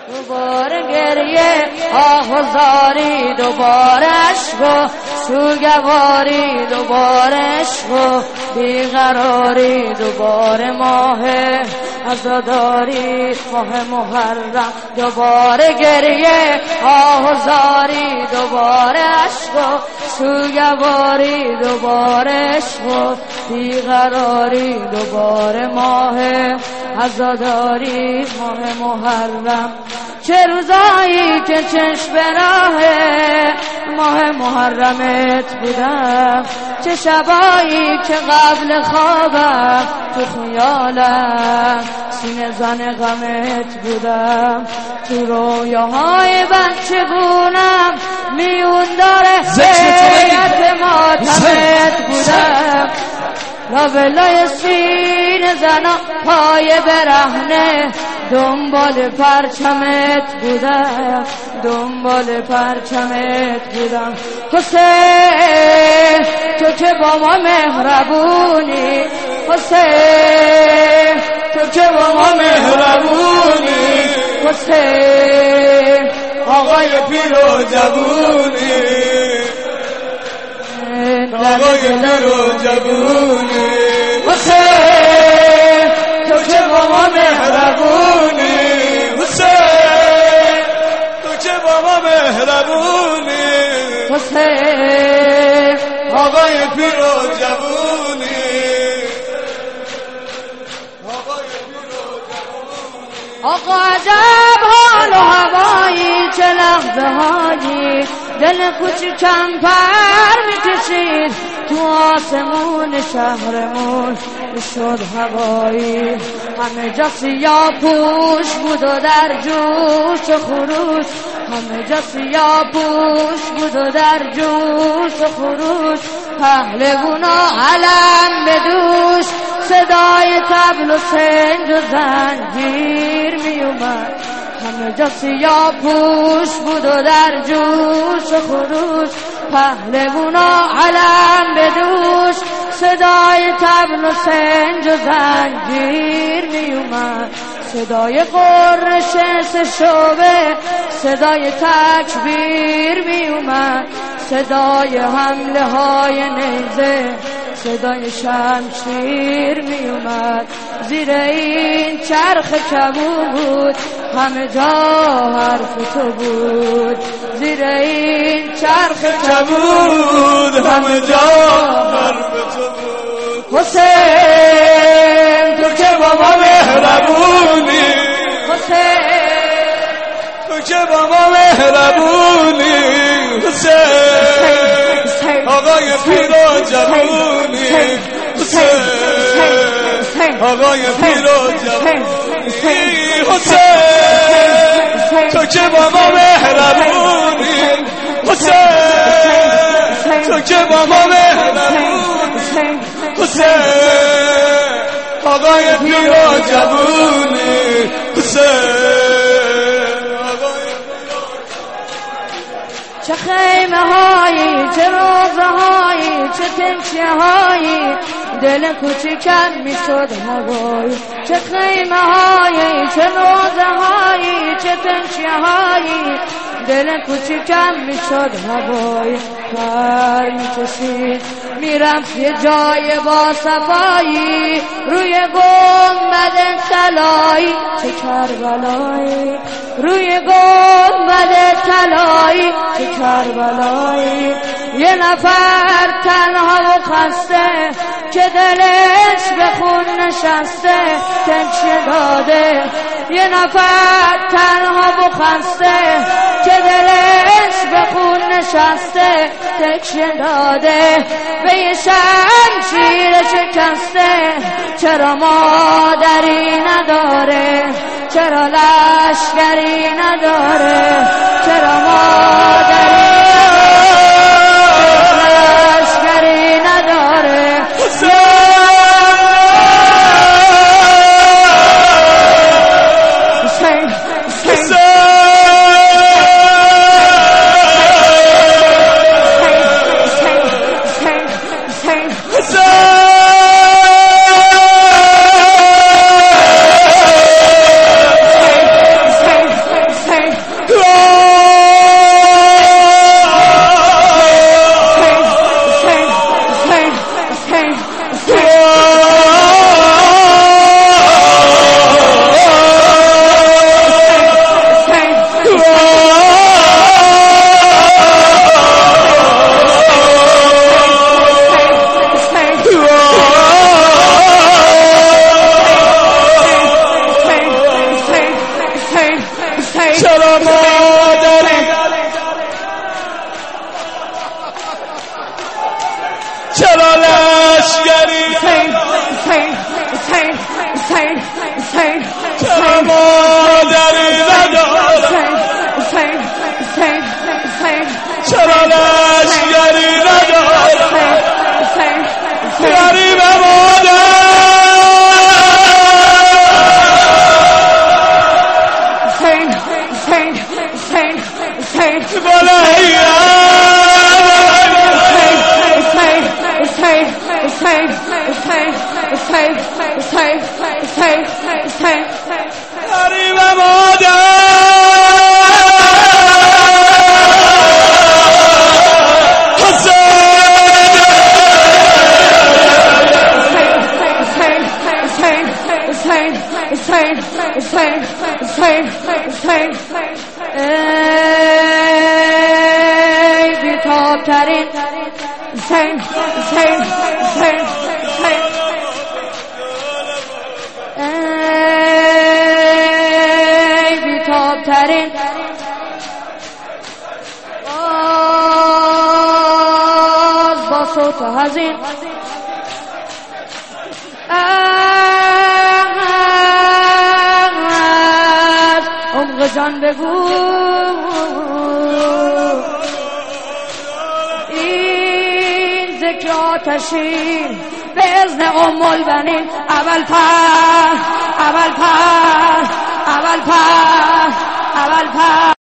دوباره گریه آه و زاری، دوباره عشق و سوگواری، دوباره عشق و بیقراری، دوباره ماه عزاداری، ماه محرم، دوباره گریه آه و زاری، دوباره عشق و سوگواری، دوباره عشق و بیقراری، دوباره ماه عزاداری، ماه محرم. چه روزایی که چشم به راه ماه محرمت بودم، چه شبایی که قبل خوابم تو خیالم سینه زن غمت بودم، تو رویاهای بچگونم میون داره حیرت ماتمت بودم، لابلای سینه زنا پای برهنه دنبال پرچمت بودم، دنبال پرچمت بودم. حسین تو که با ما مهربونی، حسین تو که با ما مهربونی، حسین آقای پیر و جوونی، آقای پیر و جوونی، حسین تو که با ما مهربونی، حسین تو که با ما مهربونی، حسین آقای پیر و جوونی، آقای پیر و جوونی. آقا عجب حال و هوایی، چه لحظه هایی دل کوچیکم پر میکشید تو آسمون شهرمون شد هوایی، همه جا سیاه پوش بود و در جوش و خروش، همه جا سیاه پوش بود و در جوش و خروش، پهلوونا علم به دوش، صدای طبل و سنج و زنجیر می اومد، همه جا سیاه پوش بود و در جوش و خروش، پهلوونا علم به دوش، صدای طبل و سنج و زنجیر می اومد، صدای قرش سه شعبه، صدای تکبیر می اومد، صدای حمله های نیزه، صدای شمشیر می اومد، زیر این چرخ کبود همه جا حرف تو بود، زیر این چرخ کبود همه جا حرف تو بود. حسین تو که با ما مهربونی، حسین تو که با ما مهربونی، حسین آقای پیر و جوونی، حسین آقای پیر و جوونی، حسین تو که با ما مهربونی، حسین تو که با ما مهربونی، حسین آقای پیر و جوونی، حسین. چه خیمه هایی، چه روزه هایی، چه تنچه هایی دل کوچیکم میشد هوایی، چه خیمه هایی، چه روزه هایی، چه تنچه هایی دل کوچیکم میشد هوایی، پر میکشید میرفت یه جای با صفایی، روی گنبد طلایی، چه کربلایی، روی گنبد طلایی، چه کربلایی، یه نفر تنها و خسته که دلش به خون نشسته تکیه داده، یه نفر تنها و خسته که دلش به خون نشسته تکیه داده، به یه شمشیر شکسته، چرا مادری نداره، چرا لشکری نداره، چرا مادری لشکری نداره. چرا مادری چرا لشگری چرا مادری ندارم چرا لشگری ندارم غریب مادر غریب مادر ای بی‌تاب‌ترین ای بی‌تاب‌ترین باز با صوت حزین عمق جان بگو این ذکر آتشین به اذن ام البنین اول پر